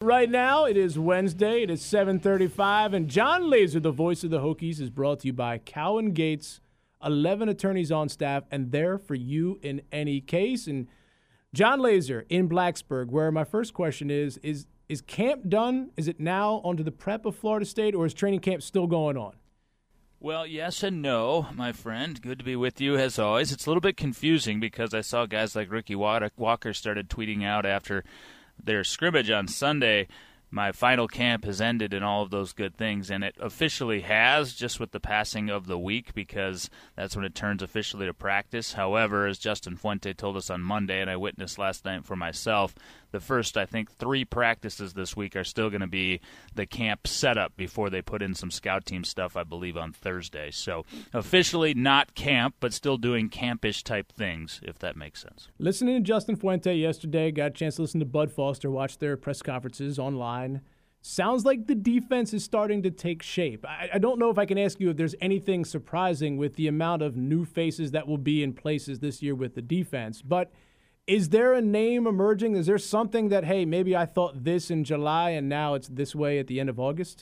Right now, it is Wednesday. It is 7:35, and John Laser, the voice of the Hokies, is brought to you by Cowan Gates, 11 attorneys on staff, and there for you in any case. And John Laser in Blacksburg, where my first question is camp done? Is it now onto the prep of Florida State, or is training camp still going on? Well, yes and no, my friend. Good to be with you, as always. It's a little bit confusing because I saw guys like Ricky Walker started tweeting out after their scrimmage on Sunday, my final camp has ended and all of those good things, and it officially has, just with the passing of the week, because that's when it turns officially to practice. However, as Justin Fuente told us on Monday, and I witnessed last night for myself, the first, I think, 3 practices this week are still going to be the camp setup before they put in some scout team stuff, I believe, on Thursday. So officially not camp, but still doing campish type things, if that makes sense. Listening to Justin Fuente yesterday, got a chance to listen to Bud Foster, watch their press conferences online. Sounds like the defense is starting to take shape. I don't know if I can ask you if there's anything surprising with the amount of new faces that will be in places this year with the defense, but is there a name emerging? Is there something that, hey, maybe I thought this in July and now it's this way at the end of August?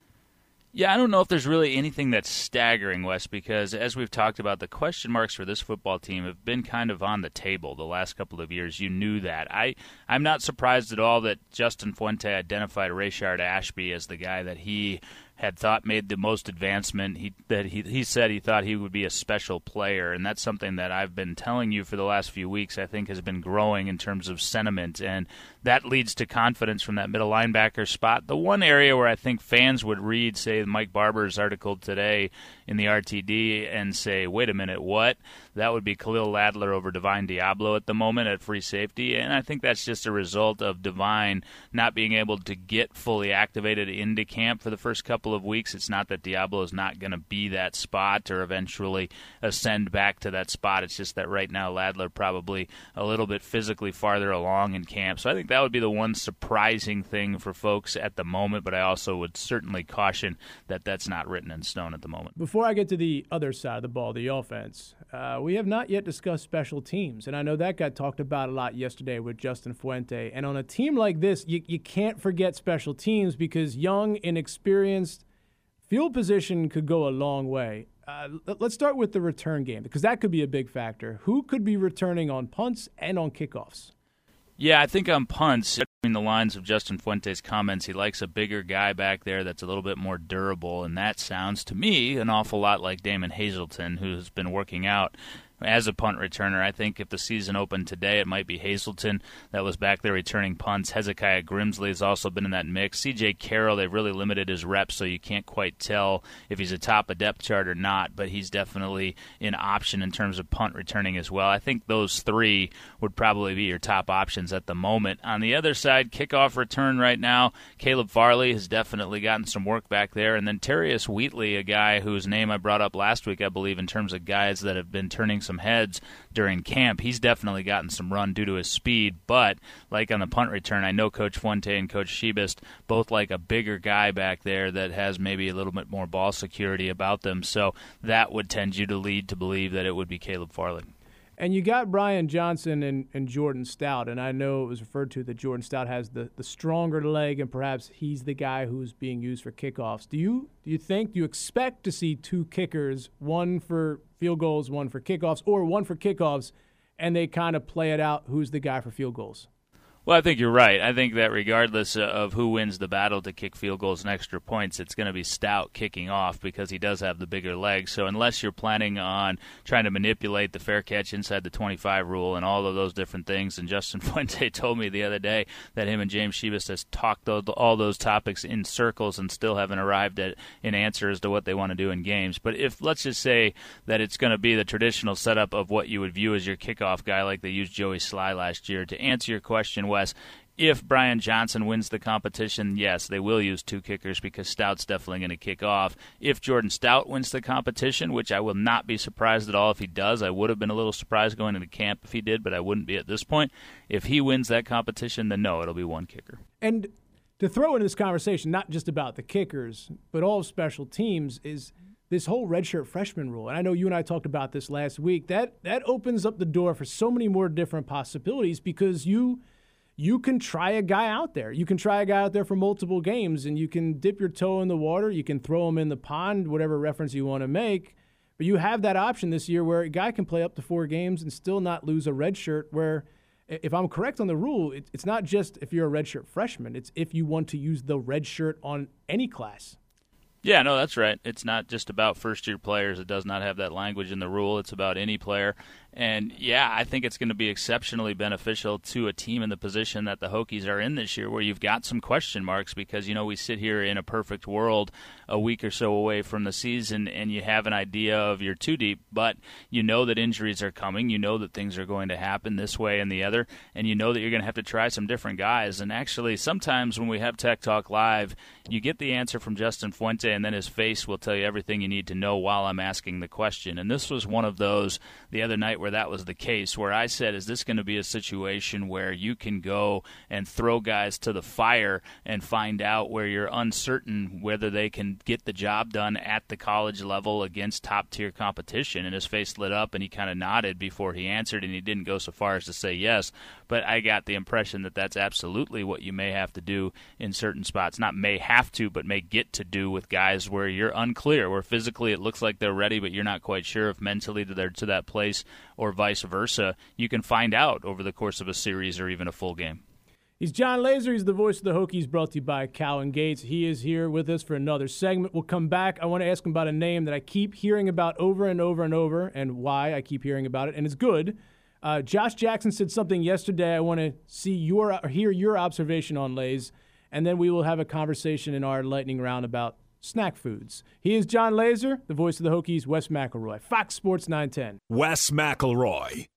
Yeah, I don't know if there's really anything that's staggering, Wes, because as we've talked about, the question marks for this football team have been kind of on the table the last couple of years. You knew that. I'm not surprised at all that Justin Fuente identified Rayshard Ashby as the guy that he had thought made the most advancement. He said he thought he would be a special player, and that's something that I've been telling you for the last few weeks. I think has been growing in terms of sentiment, and that leads to confidence from that middle linebacker spot. The one area where I think fans would read, say, Mike Barber's article today in the RTD and say, wait a minute, what? That would be Khalil Ladler over Divine Diablo at the moment at free safety, and I think that's just a result of Divine not being able to get fully activated into camp for the first couple of weeks. It's not that Diablo is not going to be that spot or eventually ascend back to that spot. It's just that right now Ladler probably a little bit physically farther along in camp. So I think that would be the one surprising thing for folks at the moment, but I also would certainly caution that that's not written in stone at the moment. Before I get to the other side of the ball, the offense, we have not yet discussed special teams, and I know that got talked about a lot yesterday with Justin Fuente. And on a team like this, you can't forget special teams because young, inexperienced, field position could go a long way. Let's start with the return game because that could be a big factor. Who could be returning on punts and on kickoffs? Yeah, I think on punts, between the lines of Justin Fuente's comments, he likes a bigger guy back there that's a little bit more durable, and that sounds to me an awful lot like Damon Hazelton, who's been working out as a punt returner. I think if the season opened today, it might be Hazelton that was back there returning punts. Hezekiah Grimsley has also been in that mix. C.J. Carroll, they've really limited his reps, so you can't quite tell if he's atop a depth chart or not, but he's definitely an option in terms of punt returning as well. I think those 3 would probably be your top options at the moment. On the other side, kickoff return right now, Caleb Farley has definitely gotten some work back there, and then Terrius Wheatley, a guy whose name I brought up last week, I believe, in terms of guys that have been turning some heads during camp. He's definitely gotten some run due to his speed, but like on the punt return, I know Coach Fuente and Coach Shebist both like a bigger guy back there that has maybe a little bit more ball security about them, so that would tend you to lead to believe that it would be Caleb Farley. And you got Brian Johnson and Jordan Stout, and I know it was referred to that Jordan Stout has the stronger leg, and perhaps he's the guy who's being used for kickoffs. Do you expect to see 2 kickers, one for field goals, one for kickoffs, or one for kickoffs, and they kind of play it out who's the guy for field goals? Well, I think you're right. I think that regardless of who wins the battle to kick field goals and extra points, it's going to be Stout kicking off because he does have the bigger legs. So unless you're planning on trying to manipulate the fair catch inside the 25 rule and all of those different things, and Justin Fuente told me the other day that him and James Shebist has talked all those topics in circles and still haven't arrived at an answer as to what they want to do in games. But if let's just say that it's going to be the traditional setup of what you would view as your kickoff guy like they used Joey Sly last year, to answer your question, Wes, if Brian Johnson wins the competition, yes, they will use 2 kickers because Stout's definitely going to kick off. If Jordan Stout wins the competition, which I will not be surprised at all if he does, I would have been a little surprised going into camp if he did, but I wouldn't be at this point. If he wins that competition, then no, it'll be 1 kicker. And to throw into this conversation, not just about the kickers, but all of special teams, is this whole redshirt freshman rule. And I know you and I talked about this last week. That opens up the door for so many more different possibilities because you you can try a guy out there. You can try a guy out there for multiple games, and you can dip your toe in the water. You can throw him in the pond, whatever reference you want to make. But you have that option this year where a guy can play up to 4 games and still not lose a red shirt, where if I'm correct on the rule, it's not just if you're a redshirt freshman. It's if you want to use the red shirt on any class. Yeah, no, that's right. It's not just about first-year players. It does not have that language in the rule. It's about any player. And, yeah, I think it's going to be exceptionally beneficial to a team in the position that the Hokies are in this year, where you've got some question marks because, we sit here in a perfect world a week or so away from the season, and you have an idea of your two deep, but you know that injuries are coming. You know that things are going to happen this way and the other, and you know that you're going to have to try some different guys. And actually, sometimes when we have Tech Talk Live, you get the answer from Justin Fuente, and then his face will tell you everything you need to know while I'm asking the question. And this was one of those the other night where that was the case, where I said, is this going to be a situation where you can go and throw guys to the fire and find out where you're uncertain whether they can get the job done at the college level against top-tier competition? And his face lit up, and he kind of nodded before he answered, and he didn't go so far as to say yes. But I got the impression that that's absolutely what you may have to do in certain spots. Not may have to, but may get to do with guys where you're unclear, where physically it looks like they're ready, but you're not quite sure if mentally they're to that place or vice versa. You can find out over the course of a series or even a full game. He's Jon Laaser. He's the voice of the Hokies, brought to you by Cowan Gates. He is here with us for another segment. We'll come back. I want to ask him about a name that I keep hearing about over and over and over, and why I keep hearing about it, and it's good. Josh Jackson said something yesterday. I want to hear your observation on, Lays, and then we will have a conversation in our lightning round about snack foods. He is Jon Laaser, the voice of the Hokies, Wes McElroy, Fox Sports 910. Wes McElroy.